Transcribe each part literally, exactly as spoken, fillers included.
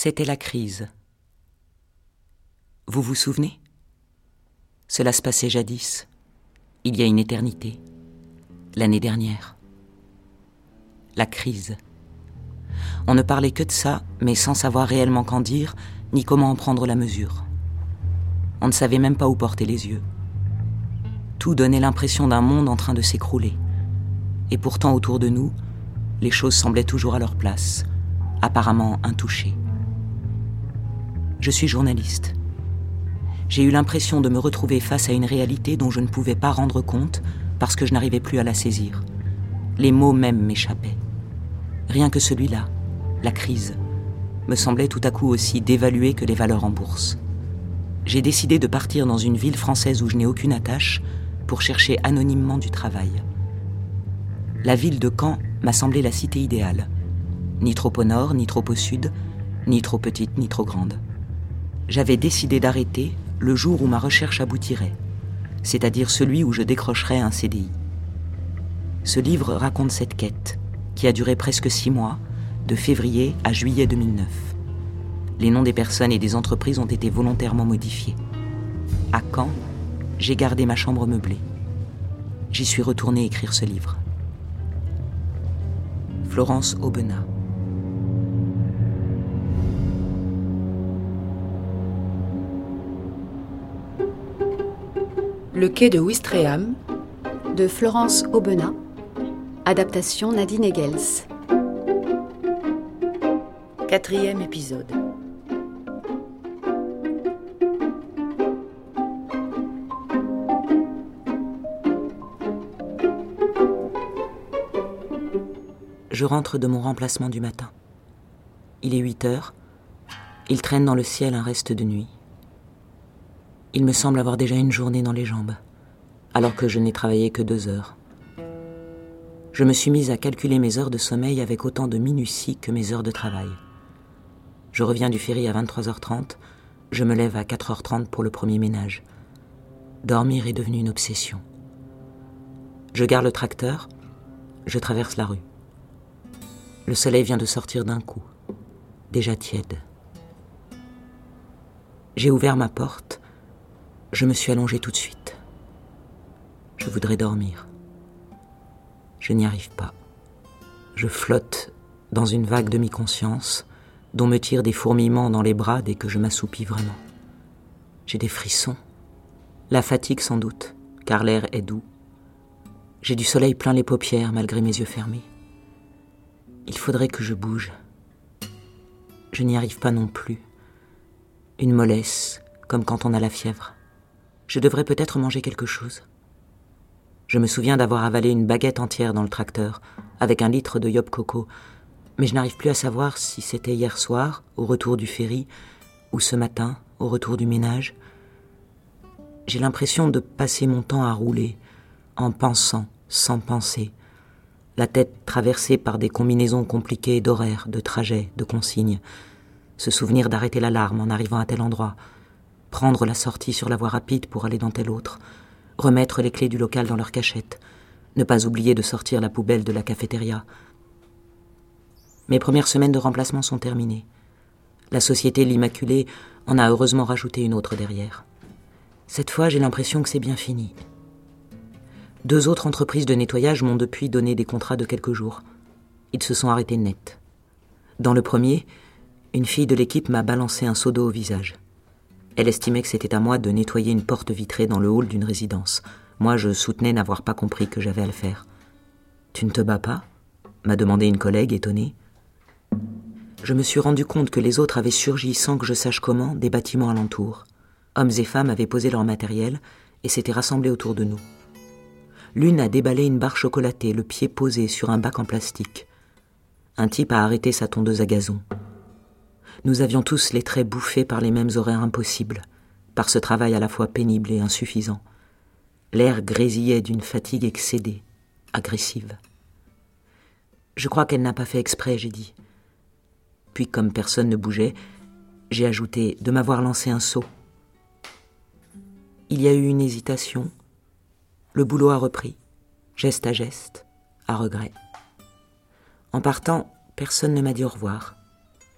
C'était la crise. Vous vous souvenez ? Cela se passait jadis, il y a une éternité, l'année dernière. La crise. On ne parlait que de ça, mais sans savoir réellement qu'en dire, ni comment en prendre la mesure. On ne savait même pas où porter les yeux. Tout donnait l'impression d'un monde en train de s'écrouler. Et pourtant, autour de nous, les choses semblaient toujours à leur place, apparemment intouchées. Je suis journaliste. J'ai eu l'impression de me retrouver face à une réalité dont je ne pouvais pas rendre compte parce que je n'arrivais plus à la saisir. Les mots même m'échappaient. Rien que celui-là, la crise, me semblait tout à coup aussi dévalué que les valeurs en bourse. J'ai décidé de partir dans une ville française où je n'ai aucune attache pour chercher anonymement du travail. La ville de Caen m'a semblé la cité idéale. Ni trop au nord, ni trop au sud, ni trop petite, ni trop grande. J'avais décidé d'arrêter le jour où ma recherche aboutirait, c'est-à-dire celui où je décrocherais un C D I. Ce livre raconte cette quête, qui a duré presque six mois, de février à juillet deux mille neuf. Les noms des personnes et des entreprises ont été volontairement modifiés. À Caen, j'ai gardé ma chambre meublée. J'y suis retournée écrire ce livre. Florence Aubenas. Le quai de Ouistreham, de Florence Aubenas, adaptation Nadine Egels. quatrième épisode. Je rentre de mon remplacement du matin. Il est huit heures. Il traîne dans le ciel un reste de nuit. Il me semble avoir déjà une journée dans les jambes, alors que je n'ai travaillé que deux heures. Je me suis mise à calculer mes heures de sommeil avec autant de minutie que mes heures de travail. Je reviens du ferry à vingt-trois heures trente, je me lève à quatre heures trente pour le premier ménage. Dormir est devenu une obsession. Je gare le tracteur, je traverse la rue. Le soleil vient de sortir d'un coup, déjà tiède. J'ai ouvert ma porte, je me suis allongée tout de suite. Je voudrais dormir. Je n'y arrive pas. Je flotte dans une vague demi-conscience dont me tirent des fourmillements dans les bras dès que je m'assoupis vraiment. J'ai des frissons. La fatigue sans doute, car l'air est doux. J'ai du soleil plein les paupières malgré mes yeux fermés. Il faudrait que je bouge. Je n'y arrive pas non plus. Une mollesse, comme quand on a la fièvre. Je devrais peut-être manger quelque chose. Je me souviens d'avoir avalé une baguette entière dans le tracteur, avec un litre de Yop Coco, mais je n'arrive plus à savoir si c'était hier soir, au retour du ferry, ou ce matin, au retour du ménage. J'ai l'impression de passer mon temps à rouler, en pensant, sans penser, la tête traversée par des combinaisons compliquées d'horaires, de trajets, de consignes, se souvenir d'arrêter l'alarme en arrivant à tel endroit, prendre la sortie sur la voie rapide pour aller dans tel autre, remettre les clés du local dans leur cachette, ne pas oublier de sortir la poubelle de la cafétéria. Mes premières semaines de remplacement sont terminées. La société L'Immaculée en a heureusement rajouté une autre derrière. Cette fois, j'ai l'impression que c'est bien fini. Deux autres entreprises de nettoyage m'ont depuis donné des contrats de quelques jours. Ils se sont arrêtés net. Dans le premier, une fille de l'équipe m'a balancé un seau d'eau au visage. Elle estimait que c'était à moi de nettoyer une porte vitrée dans le hall d'une résidence. Moi, je soutenais n'avoir pas compris que j'avais à le faire. « Tu ne te bats pas ?» m'a demandé une collègue étonnée. Je me suis rendu compte que les autres avaient surgi sans que je sache comment des bâtiments alentours. Hommes et femmes avaient posé leur matériel et s'étaient rassemblés autour de nous. L'une a déballé une barre chocolatée, le pied posé sur un bac en plastique. Un type a arrêté sa tondeuse à gazon. Nous avions tous les traits bouffés par les mêmes horaires impossibles, par ce travail à la fois pénible et insuffisant. L'air grésillait d'une fatigue excédée, agressive. Je crois qu'elle n'a pas fait exprès, j'ai dit. Puis, comme personne ne bougeait, j'ai ajouté de m'avoir lancé un seau. Il y a eu une hésitation. Le boulot a repris, geste à geste, à regret. En partant, personne ne m'a dit au revoir.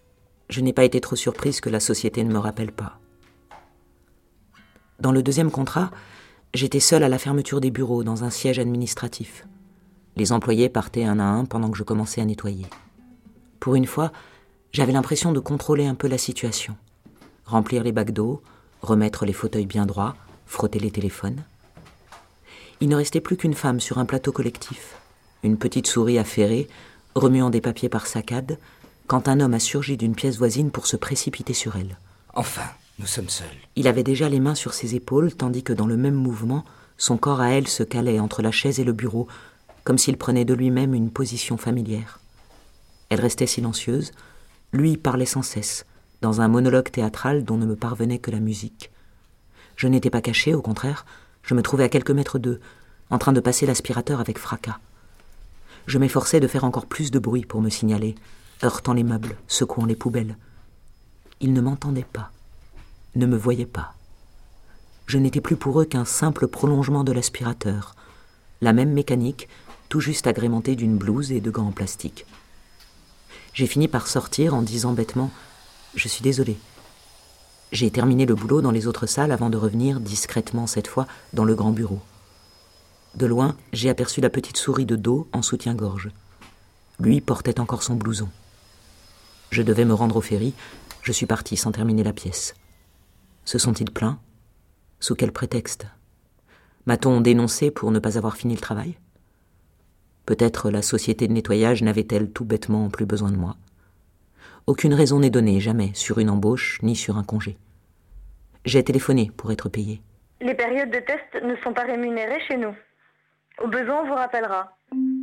Je n'ai pas été trop surprise que la société ne me rappelle pas. Dans le deuxième contrat, j'étais seule à la fermeture des bureaux dans un siège administratif. Les employés partaient un à un pendant que je commençais à nettoyer. Pour une fois, j'avais l'impression de contrôler un peu la situation. Remplir les bacs d'eau, remettre les fauteuils bien droits, frotter les téléphones. Il ne restait plus qu'une femme sur un plateau collectif, une petite souris affairée, remuant des papiers par saccades, quand un homme a surgi d'une pièce voisine pour se précipiter sur elle. Enfin, nous sommes seuls. Il avait déjà les mains sur ses épaules, tandis que dans le même mouvement, son corps à elle se calait entre la chaise et le bureau, comme s'il prenait de lui-même une position familière. Elle restait silencieuse, lui parlait sans cesse, dans un monologue théâtral dont ne me parvenait que la musique. Je n'étais pas cachée, au contraire, je me trouvais à quelques mètres d'eux, en train de passer l'aspirateur avec fracas. Je m'efforçais de faire encore plus de bruit pour me signaler, heurtant les meubles, secouant les poubelles. Ils ne m'entendaient pas, ne me voyaient pas. Je n'étais plus pour eux qu'un simple prolongement de l'aspirateur, la même mécanique, tout juste agrémentée d'une blouse et de gants en plastique. J'ai fini par sortir en disant bêtement « Je suis désolée ». J'ai terminé le boulot dans les autres salles avant de revenir, discrètement cette fois, dans le grand bureau. De loin, j'ai aperçu la petite souris de dos en soutien-gorge. Lui portait encore son blouson. Je devais me rendre au ferry, je suis parti sans terminer la pièce. Se sont-ils plaints ? Sous quel prétexte ? M'a-t-on dénoncé pour ne pas avoir fini le travail ? Peut-être la société de nettoyage n'avait-elle tout bêtement plus besoin de moi. Aucune raison n'est donnée, jamais, sur une embauche ni sur un congé. J'ai téléphoné pour être payé. Les périodes de test ne sont pas rémunérées chez nous. Au besoin, on vous rappellera.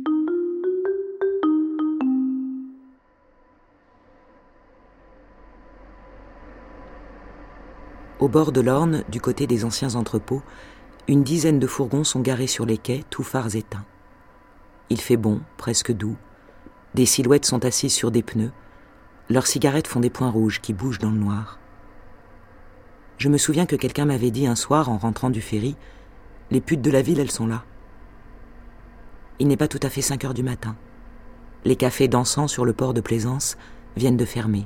Au bord de l'Orne, du côté des anciens entrepôts, une dizaine de fourgons sont garés sur les quais, tous phares éteints. Il fait bon, presque doux. Des silhouettes sont assises sur des pneus. Leurs cigarettes font des points rouges qui bougent dans le noir. Je me souviens que quelqu'un m'avait dit un soir, en rentrant du ferry, « Les putes de la ville, elles sont là. » Il n'est pas tout à fait cinq heures du matin. Les cafés dansant sur le port de Plaisance viennent de fermer.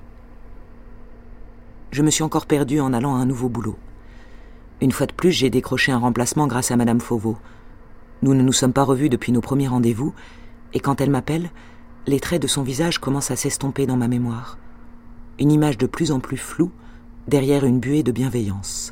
Je me suis encore perdue en allant à un nouveau boulot. Une fois de plus, j'ai décroché un remplacement grâce à Madame Fauveau. Nous ne nous sommes pas revus depuis nos premiers rendez-vous, et quand elle m'appelle, les traits de son visage commencent à s'estomper dans ma mémoire. Une image de plus en plus floue, derrière une buée de bienveillance.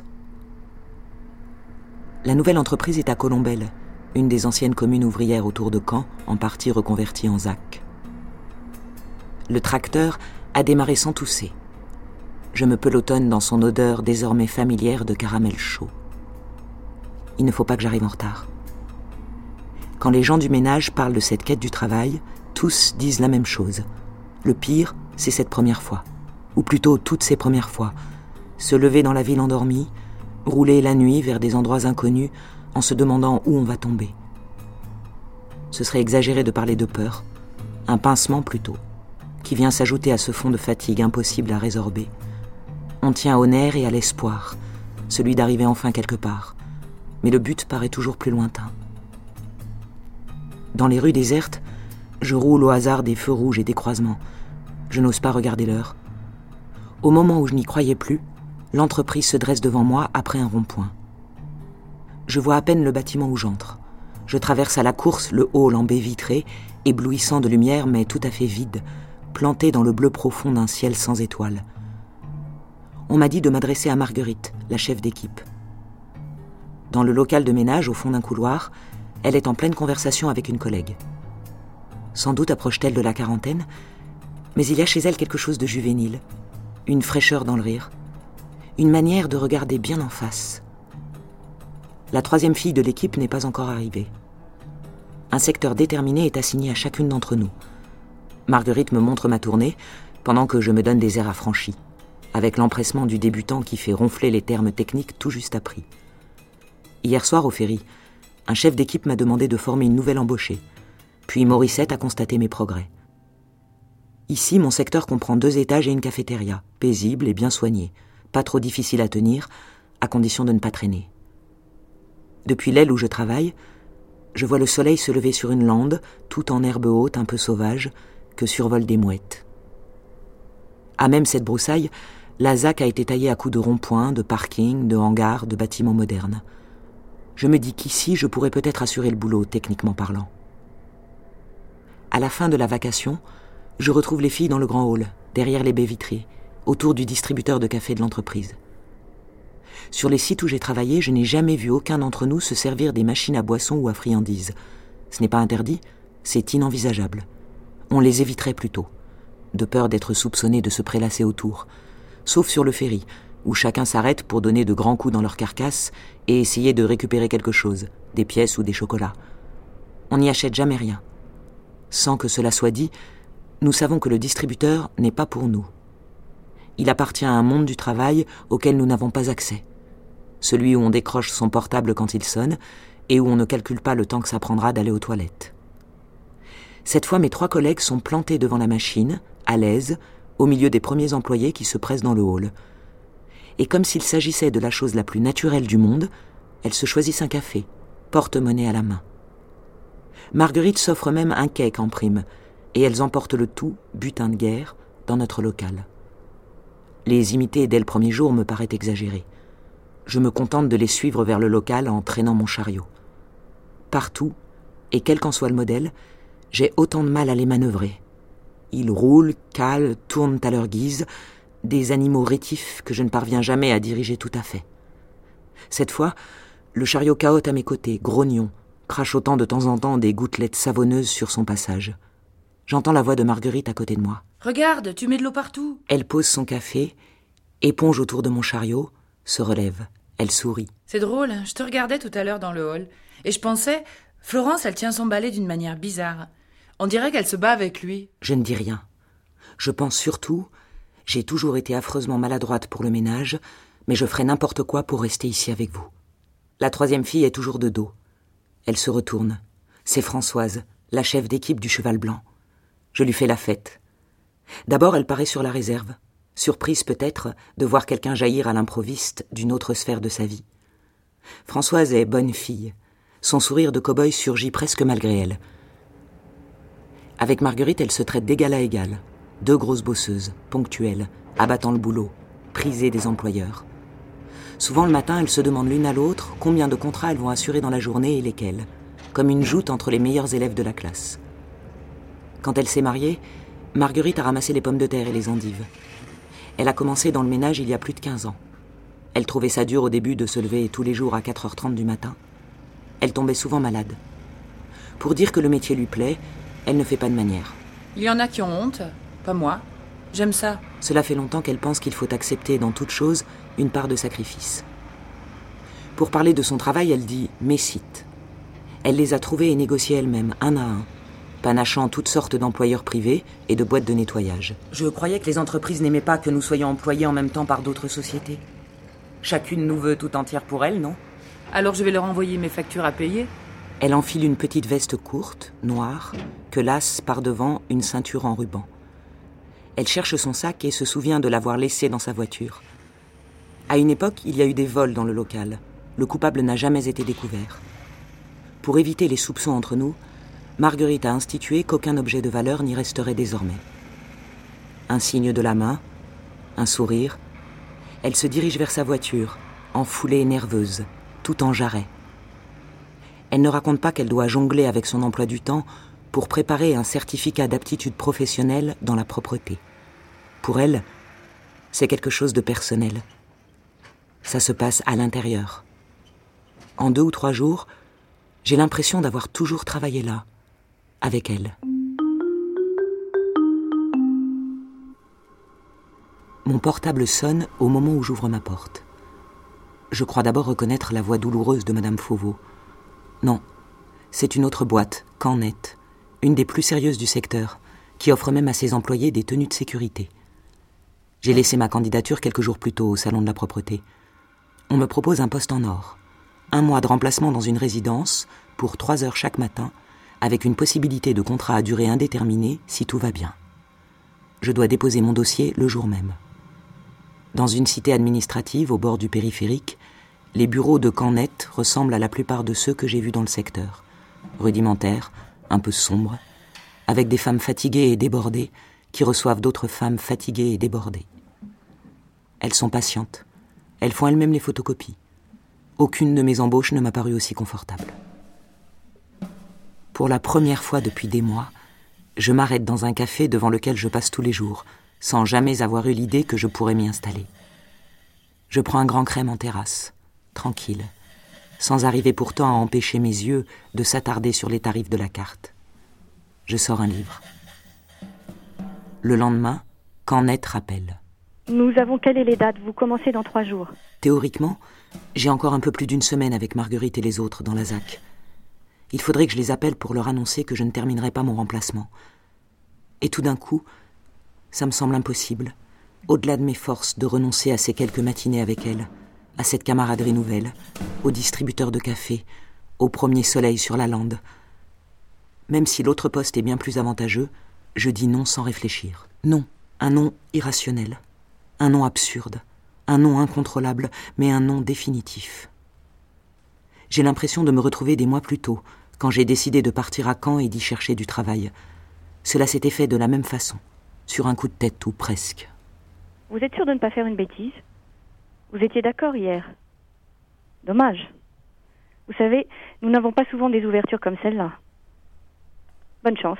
La nouvelle entreprise est à Colombelles, une des anciennes communes ouvrières autour de Caen, en partie reconvertie en Z A C. Le tracteur a démarré sans tousser. Je me pelotonne dans son odeur désormais familière de caramel chaud. Il ne faut pas que j'arrive en retard. Quand les gens du ménage parlent de cette quête du travail, tous disent la même chose. Le pire, c'est cette première fois. Ou plutôt toutes ces premières fois. Se lever dans la ville endormie, rouler la nuit vers des endroits inconnus en se demandant où on va tomber. Ce serait exagéré de parler de peur. Un pincement plutôt, qui vient s'ajouter à ce fond de fatigue impossible à résorber. On tient au nerf et à l'espoir, celui d'arriver enfin quelque part. Mais le but paraît toujours plus lointain. Dans les rues désertes, je roule au hasard des feux rouges et des croisements. Je n'ose pas regarder l'heure. Au moment où je n'y croyais plus, l'entreprise se dresse devant moi après un rond-point. Je vois à peine le bâtiment où j'entre. Je traverse à la course le hall en baie vitrée, éblouissant de lumière mais tout à fait vide, planté dans le bleu profond d'un ciel sans étoiles. On m'a dit de m'adresser à Marguerite, la chef d'équipe. Dans le local de ménage, au fond d'un couloir, elle est en pleine conversation avec une collègue. Sans doute approche-t-elle de la quarantaine, mais il y a chez elle quelque chose de juvénile, une fraîcheur dans le rire, une manière de regarder bien en face. La troisième fille de l'équipe n'est pas encore arrivée. Un secteur déterminé est assigné à chacune d'entre nous. Marguerite me montre ma tournée, pendant que je me donne des airs affranchis, avec l'empressement du débutant qui fait ronfler les termes techniques tout juste appris. Hier soir au ferry, un chef d'équipe m'a demandé de former une nouvelle embauchée, puis Morissette a constaté mes progrès. Ici, mon secteur comprend deux étages et une cafétéria, paisible et bien soignée, pas trop difficile à tenir, à condition de ne pas traîner. Depuis l'aile où je travaille, je vois le soleil se lever sur une lande, tout en herbe haute un peu sauvage, que survolent des mouettes. À même cette broussaille, la Z A C a été taillée à coups de ronds-points, de parkings, de hangars, de bâtiments modernes. Je me dis qu'ici, je pourrais peut-être assurer le boulot, techniquement parlant. À la fin de la vacation, je retrouve les filles dans le grand hall, derrière les baies vitrées, autour du distributeur de café de l'entreprise. Sur les sites où j'ai travaillé, je n'ai jamais vu aucun d'entre nous se servir des machines à boissons ou à friandises. Ce n'est pas interdit, c'est inenvisageable. On les éviterait plutôt, de peur d'être soupçonnés de se prélasser autour, sauf sur le ferry, où chacun s'arrête pour donner de grands coups dans leur carcasse et essayer de récupérer quelque chose, des pièces ou des chocolats. On n'y achète jamais rien. Sans que cela soit dit, nous savons que le distributeur n'est pas pour nous. Il appartient à un monde du travail auquel nous n'avons pas accès. Celui où on décroche son portable quand il sonne et où on ne calcule pas le temps que ça prendra d'aller aux toilettes. Cette fois, mes trois collègues sont plantés devant la machine, à l'aise, au milieu des premiers employés qui se pressent dans le hall. Et comme s'il s'agissait de la chose la plus naturelle du monde, elles se choisissent un café, porte-monnaie à la main. Marguerite s'offre même un cake en prime, et elles emportent le tout, butin de guerre, dans notre local. Les imiter dès le premier jour me paraît exagéré. Je me contente de les suivre vers le local en traînant mon chariot. Partout, et quel qu'en soit le modèle, j'ai autant de mal à les manœuvrer. Ils roulent, calent, tournent à leur guise, des animaux rétifs que je ne parviens jamais à diriger tout à fait. Cette fois, le chariot cahote à mes côtés, grognon, crachotant de temps en temps des gouttelettes savonneuses sur son passage. J'entends la voix de Marguerite à côté de moi. « Regarde, tu mets de l'eau partout !» Elle pose son café, éponge autour de mon chariot, se relève. Elle sourit. « C'est drôle, je te regardais tout à l'heure dans le hall, et je pensais, Florence, elle tient son balai d'une manière bizarre. On dirait qu'elle se bat avec lui. » Je ne dis rien. Je pense surtout, j'ai toujours été affreusement maladroite pour le ménage, mais je ferai n'importe quoi pour rester ici avec vous. La troisième fille est toujours de dos. Elle se retourne. C'est Françoise, la chef d'équipe du Cheval Blanc. Je lui fais la fête. D'abord, elle paraît sur la réserve, surprise peut-être de voir quelqu'un jaillir à l'improviste d'une autre sphère de sa vie. Françoise est bonne fille. Son sourire de cow-boy surgit presque malgré elle. Avec Marguerite, elle se traite d'égal à égal. Deux grosses bosseuses, ponctuelles, abattant le boulot, prisées des employeurs. Souvent le matin, elles se demandent l'une à l'autre combien de contrats elles vont assurer dans la journée et lesquels, comme une joute entre les meilleurs élèves de la classe. Quand elle s'est mariée, Marguerite a ramassé les pommes de terre et les endives. Elle a commencé dans le ménage il y a plus de quinze ans. Elle trouvait ça dur au début de se lever tous les jours à quatre heures trente du matin. Elle tombait souvent malade. Pour dire que le métier lui plaît, elle ne fait pas de manière. Il y en a qui ont honte, pas moi. J'aime ça. Cela fait longtemps qu'elle pense qu'il faut accepter dans toute chose une part de sacrifice. Pour parler de son travail, elle dit « mes sites ». Elle les a trouvés et négociés elle-même, un à un, panachant toutes sortes d'employeurs privés et de boîtes de nettoyage. Je croyais que les entreprises n'aimaient pas que nous soyons employés en même temps par d'autres sociétés. Chacune nous veut tout entière pour elle, non ? Alors je vais leur envoyer mes factures à payer. Elle enfile une petite veste courte, noire, que lasse par devant une ceinture en ruban. Elle cherche son sac et se souvient de l'avoir laissé dans sa voiture. À une époque, il y a eu des vols dans le local. Le coupable n'a jamais été découvert. Pour éviter les soupçons entre nous, Marguerite a institué qu'aucun objet de valeur n'y resterait désormais. Un signe de la main, un sourire. Elle se dirige vers sa voiture, en foulée nerveuse, tout en jarret. Elle ne raconte pas qu'elle doit jongler avec son emploi du temps pour préparer un certificat d'aptitude professionnelle dans la propreté. Pour elle, c'est quelque chose de personnel. Ça se passe à l'intérieur. En deux ou trois jours, j'ai l'impression d'avoir toujours travaillé là, avec elle. Mon portable sonne au moment où j'ouvre ma porte. Je crois d'abord reconnaître la voix douloureuse de Madame Fauveau. Non, c'est une autre boîte, Cannet, une des plus sérieuses du secteur, qui offre même à ses employés des tenues de sécurité. J'ai laissé ma candidature quelques jours plus tôt au salon de la propreté. On me propose un poste en or, un mois de remplacement dans une résidence pour trois heures chaque matin, avec une possibilité de contrat à durée indéterminée si tout va bien. Je dois déposer mon dossier le jour même. Dans une cité administrative au bord du périphérique, les bureaux de Cannet ressemblent à la plupart de ceux que j'ai vus dans le secteur. Rudimentaires, un peu sombres, avec des femmes fatiguées et débordées qui reçoivent d'autres femmes fatiguées et débordées. Elles sont patientes. Elles font elles-mêmes les photocopies. Aucune de mes embauches ne m'a paru aussi confortable. Pour la première fois depuis des mois, je m'arrête dans un café devant lequel je passe tous les jours, sans jamais avoir eu l'idée que je pourrais m'y installer. Je prends un grand crème en terrasse, tranquille, sans arriver pourtant à empêcher mes yeux de s'attarder sur les tarifs de la carte. Je sors un livre. Le lendemain, Cannet rappelle. Nous avons calé les dates, vous commencez dans trois jours. Théoriquement, j'ai encore un peu plus d'une semaine avec Marguerite et les autres dans la Z A C. Il faudrait que je les appelle pour leur annoncer que je ne terminerai pas mon remplacement. Et tout d'un coup, ça me semble impossible, au-delà de mes forces, de renoncer à ces quelques matinées avec elle, à cette camaraderie nouvelle, au distributeur de café, au premier soleil sur la lande. Même si l'autre poste est bien plus avantageux, je dis non sans réfléchir. Non, un non irrationnel, un non absurde, un non incontrôlable, mais un non définitif. J'ai l'impression de me retrouver des mois plus tôt, quand j'ai décidé de partir à Caen et d'y chercher du travail. Cela s'était fait de la même façon, sur un coup de tête ou presque. Vous êtes sûr de ne pas faire une bêtise? Vous étiez d'accord hier. Dommage. Vous savez, nous n'avons pas souvent des ouvertures comme celle-là. Bonne chance.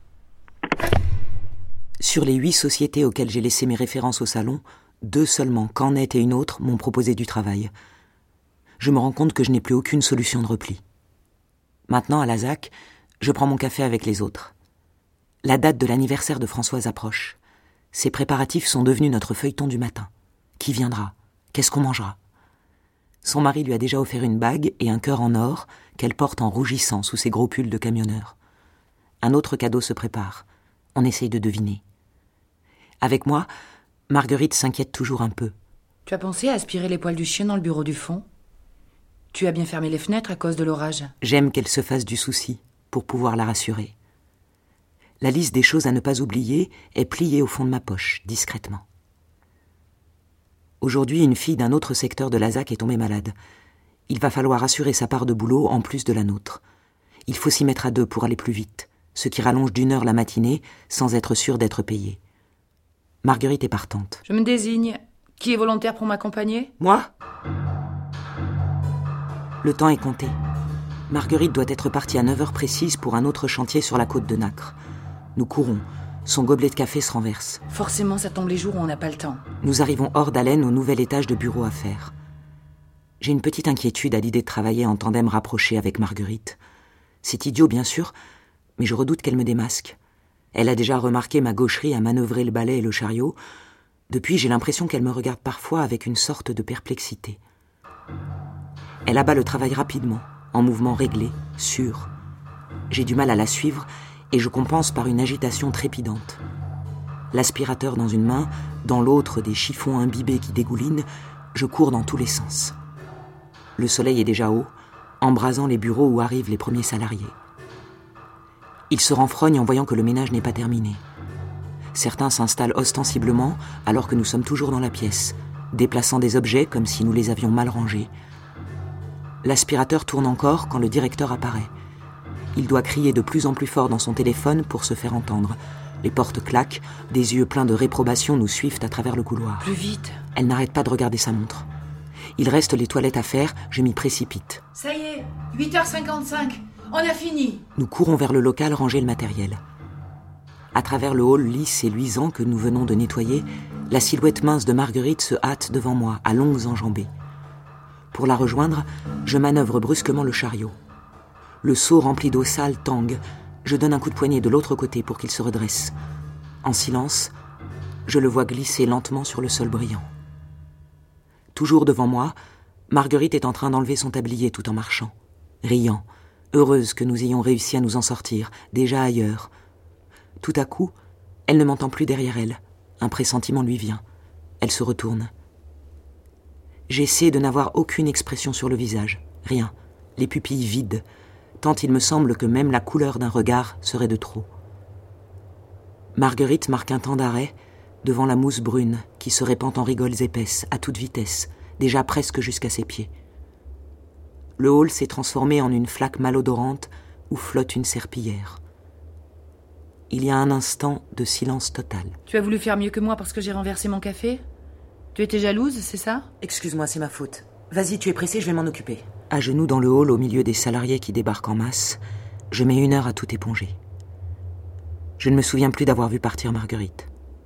Sur les huit sociétés auxquelles j'ai laissé mes références au salon, deux seulement, Cannet et une autre, m'ont proposé du travail. Je me rends compte que je n'ai plus aucune solution de repli. Maintenant, à la Z A C, je prends mon café avec les autres. La date de l'anniversaire de Françoise approche. Ces préparatifs sont devenus notre feuilleton du matin. Qui viendra? Qu'est-ce qu'on mangera? Son mari lui a déjà offert une bague et un cœur en or qu'elle porte en rougissant sous ses gros pulls de camionneur. Un autre cadeau se prépare. On essaye de deviner. Avec moi, Marguerite s'inquiète toujours un peu. Tu as pensé à aspirer les poils du chien dans le bureau du fond? Tu as bien fermé les fenêtres à cause de l'orage. J'aime qu'elle se fasse du souci, pour pouvoir la rassurer. La liste des choses à ne pas oublier est pliée au fond de ma poche, discrètement. Aujourd'hui, une fille d'un autre secteur de la Z A C est tombée malade. Il va falloir assurer sa part de boulot en plus de la nôtre. Il faut s'y mettre à deux pour aller plus vite, ce qui rallonge d'une heure la matinée sans être sûr d'être payé. Marguerite est partante. Je me désigne. Qui est volontaire pour m'accompagner? Moi? Le temps est compté. Marguerite doit être partie à neuf heures précises pour un autre chantier sur la côte de Nacre. Nous courons. Son gobelet de café se renverse. Forcément, ça tombe les jours où on n'a pas le temps. Nous arrivons hors d'haleine au nouvel étage de bureau à faire. J'ai une petite inquiétude à l'idée de travailler en tandem rapproché avec Marguerite. C'est idiot, bien sûr, mais je redoute qu'elle me démasque. Elle a déjà remarqué ma gaucherie à manœuvrer le balai et le chariot. Depuis, j'ai l'impression qu'elle me regarde parfois avec une sorte de perplexité. Elle abat le travail rapidement, en mouvement réglé, sûr. J'ai du mal à la suivre et je compense par une agitation trépidante. L'aspirateur dans une main, dans l'autre des chiffons imbibés qui dégoulinent, je cours dans tous les sens. Le soleil est déjà haut, embrasant les bureaux où arrivent les premiers salariés. Ils se renfrognent en voyant que le ménage n'est pas terminé. Certains s'installent ostensiblement alors que nous sommes toujours dans la pièce, déplaçant des objets comme si nous les avions mal rangés. L'aspirateur tourne encore quand le directeur apparaît. Il doit crier de plus en plus fort dans son téléphone pour se faire entendre. Les portes claquent, des yeux pleins de réprobation nous suivent à travers le couloir. Plus vite. Elle n'arrête pas de regarder sa montre. Il reste les toilettes à faire, je m'y précipite. Ça y est, huit heures cinquante-cinq, on a fini. Nous courons vers le local ranger le matériel. À travers le hall lisse et luisant que nous venons de nettoyer, la silhouette mince de Marguerite se hâte devant moi, à longues enjambées. Pour la rejoindre, je manœuvre brusquement le chariot. Le seau rempli d'eau sale tangue. Je donne un coup de poignet de l'autre côté pour qu'il se redresse. En silence, je le vois glisser lentement sur le sol brillant. Toujours devant moi, Marguerite est en train d'enlever son tablier tout en marchant, riant, heureuse que nous ayons réussi à nous en sortir, déjà ailleurs. Tout à coup, elle ne m'entend plus derrière elle. Un pressentiment lui vient. Elle se retourne. J'essaie de n'avoir aucune expression sur le visage. Rien. Les pupilles vides. Tant il me semble que même la couleur d'un regard serait de trop. Marguerite marque un temps d'arrêt devant la mousse brune qui se répand en rigoles épaisses, à toute vitesse, déjà presque jusqu'à ses pieds. Le hall s'est transformé en une flaque malodorante où flotte une serpillière. Il y a un instant de silence total. Tu as voulu faire mieux que moi parce que j'ai renversé mon café ? Tu étais jalouse, c'est ça ? Excuse-moi, c'est ma faute. Vas-y, tu es pressé, je vais m'en occuper. À genoux dans le hall, au milieu des salariés qui débarquent en masse, je mets une heure à tout éponger. Je ne me souviens plus d'avoir vu partir Marguerite.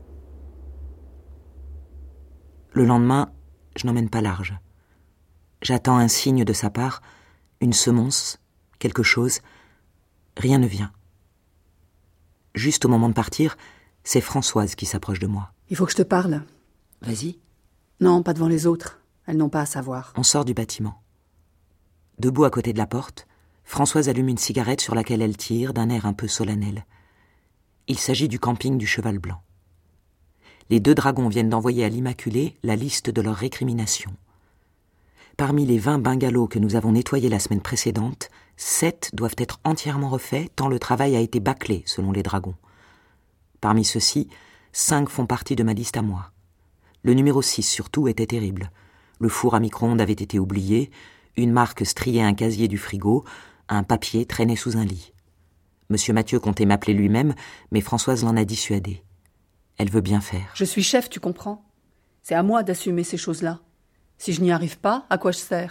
Le lendemain, je n'emmène pas large. J'attends un signe de sa part, une semonce, quelque chose. Rien ne vient. Juste au moment de partir, c'est Françoise qui s'approche de moi. Il faut que je te parle. Vas-y. Non, pas devant les autres. Elles n'ont pas à savoir. On sort du bâtiment. Debout à côté de la porte, Françoise allume une cigarette sur laquelle elle tire d'un air un peu solennel. Il s'agit du camping du Cheval Blanc. Les deux dragons viennent d'envoyer à l'Immaculée la liste de leurs récriminations. Parmi les vingt bungalows que nous avons nettoyés la semaine précédente, sept doivent être entièrement refaits tant le travail a été bâclé, selon les dragons. Parmi ceux-ci, cinq font partie de ma liste à moi. Le numéro six, surtout, était terrible. Le four à micro-ondes avait été oublié, une marque striait un casier du frigo, un papier traînait sous un lit. Monsieur Mathieu comptait m'appeler lui-même, mais Françoise l'en a dissuadé. Elle veut bien faire. Je suis chef, tu comprends ? C'est à moi d'assumer ces choses-là. Si je n'y arrive pas, à quoi je sers ?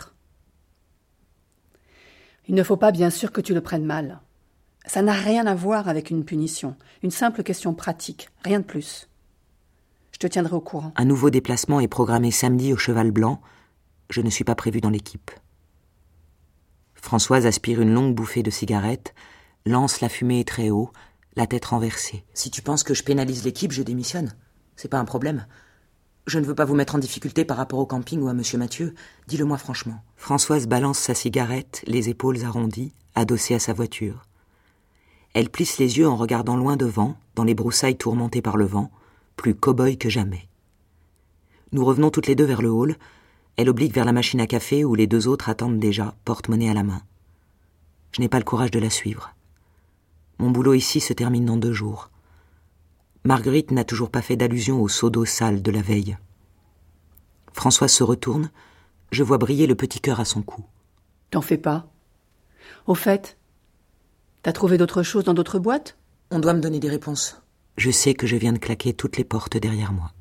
Il ne faut pas, bien sûr, que tu le prennes mal. Ça n'a rien à voir avec une punition. Une simple question pratique, rien de plus. Je te tiendrai au courant. Un nouveau déplacement est programmé samedi au Cheval Blanc. Je ne suis pas prévu dans l'équipe. Françoise aspire une longue bouffée de cigarette, lance la fumée très haut, la tête renversée. Si tu penses que je pénalise l'équipe, je démissionne. C'est pas un problème. Je ne veux pas vous mettre en difficulté par rapport au camping ou à Monsieur Mathieu. Dis-le-moi franchement. Françoise balance sa cigarette, les épaules arrondies, adossée à sa voiture. Elle plisse les yeux en regardant loin devant, dans les broussailles tourmentées par le vent, plus cow-boy que jamais. Nous revenons toutes les deux vers le hall. Elle oblique vers la machine à café où les deux autres attendent déjà, porte-monnaie à la main. Je n'ai pas le courage de la suivre. Mon boulot ici se termine dans deux jours. Marguerite n'a toujours pas fait d'allusion au seau d'eau sale de la veille. Françoise se retourne, je vois briller le petit cœur à son cou. T'en fais pas. Au fait, t'as trouvé d'autres choses dans d'autres boîtes ? On doit me donner des réponses. Je sais que je viens de claquer toutes les portes derrière moi.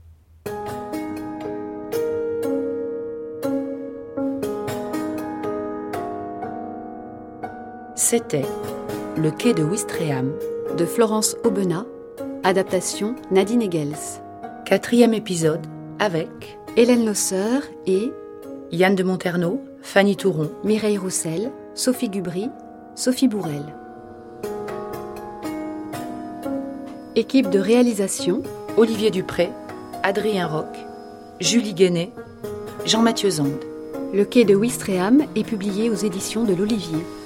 C'était Le quai de Ouistreham de Florence Aubenas, adaptation Nadine Egels. Quatrième épisode avec Hélène Losser et Yann de Monterneau, Fanny Touron, Mireille Roussel, Sophie Gubry, Sophie Bourrel. Équipe de réalisation Olivier Dupré, Adrien Roch, Julie Guénet, Jean-Mathieu Zande. Le quai de Ouistreham est publié aux éditions de l'Olivier.